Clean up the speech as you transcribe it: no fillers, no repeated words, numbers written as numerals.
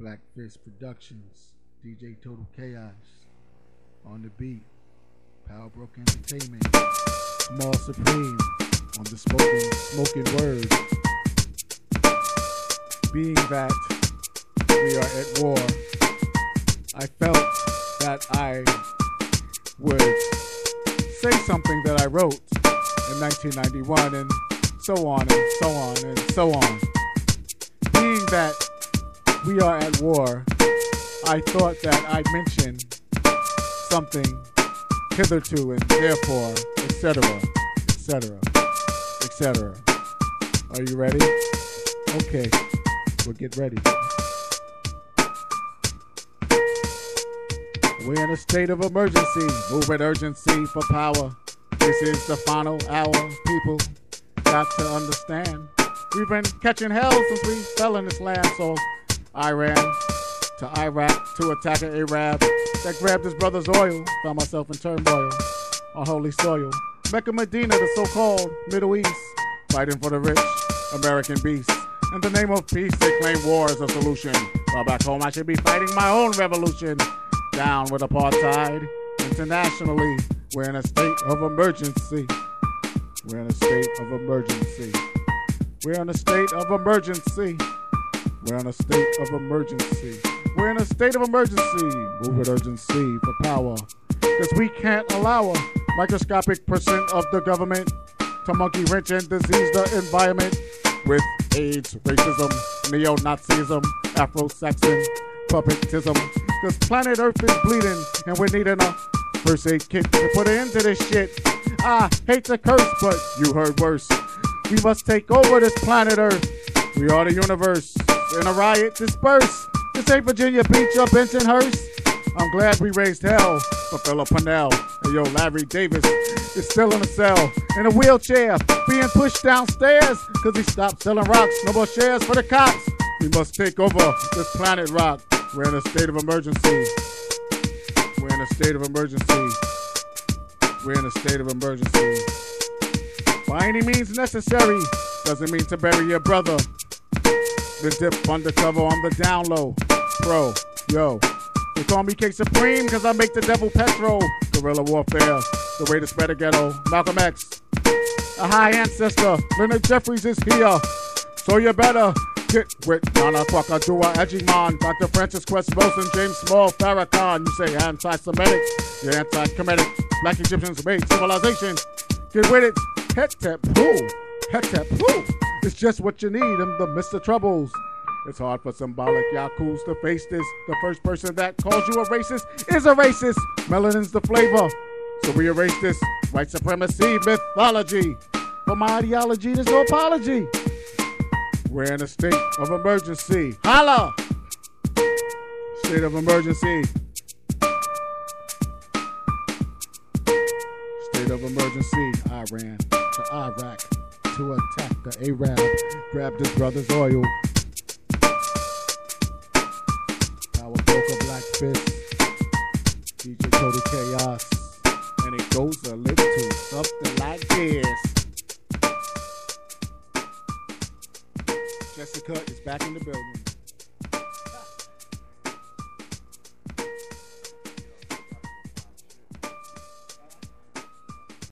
Black Fist Productions, DJ Total Chaos on the beat, Power Broke Entertainment, Small Supreme on the spoken word. Being that we are at war, I felt that I would say something that I wrote in 1991 and so on and so on and so on. Being that we are at war, I thought that I'd mention something hitherto and therefore, etc., etc., etc. Are you ready? Okay, we'll get ready. We're in a state of emergency, move with urgency for power. This is the final hour, people got to understand. We've been catching hell since we fell in this land, so I ran to Iraq to attack an Arab that grabbed his brother's oil. Found myself in turmoil on holy soil. Mecca, Medina, the so-called Middle East, fighting for the rich American beast. In the name of peace, they claim war is a solution. While back home, I should be fighting my own revolution. Down with apartheid. Internationally, we're in a state of emergency. We're in a state of emergency. We're in a state of emergency. We're in a state of emergency. We're in a state of emergency. Move with urgency for power. Because we can't allow a microscopic percent of the government to monkey wrench and disease the environment with AIDS, racism, neo-Nazism, Afro-Saxon, puppetism. Because planet Earth is bleeding and we're needing a first aid kit to put an end to this shit. I hate to curse, but you heard worse. We must take over this planet Earth. We are the universe. In a riot, disperse. This ain't Virginia Beach or Bensonhurst. I'm glad we raised hell for Philip Purnell. And yo, Larry Davis is still in a cell, in a wheelchair, being pushed downstairs because he stopped selling rocks. No more shares for the cops. We must take over this planet rock. We're in a state of emergency. We're in a state of emergency. We're in a state of emergency. By any means necessary, doesn't mean to bury your brother. The dip undercover on the down low. Pro, yo. They call me K Supreme because I make the devil petrol. Guerrilla warfare, the way to spread a ghetto. Malcolm X, a high ancestor. Leonard Jeffries is here. So you better get with Nana Kwakadua, Ajiman, Dr. Francis Quest Wilson, James Small, Farrakhan. You say anti-Semitic, you're anti-Kemetic. Black Egyptians made civilization. Get with it. Het-tep-hoo. Het-tep-hoo. It's just what you need in the midst of troubles. It's hard for symbolic yakus to face this. The first person that calls you a racist is a racist. Melanin's the flavor. So we erase this white supremacy mythology. For my ideology, there's no apology. We're in a state of emergency. Holla! State of emergency. State of emergency. I ran to Iraq to attack the Arab. Grabbed his brother's oil. Power broke a Black Fist. DJ Total Chaos. And it goes a little something like this. Jessica is back in the building.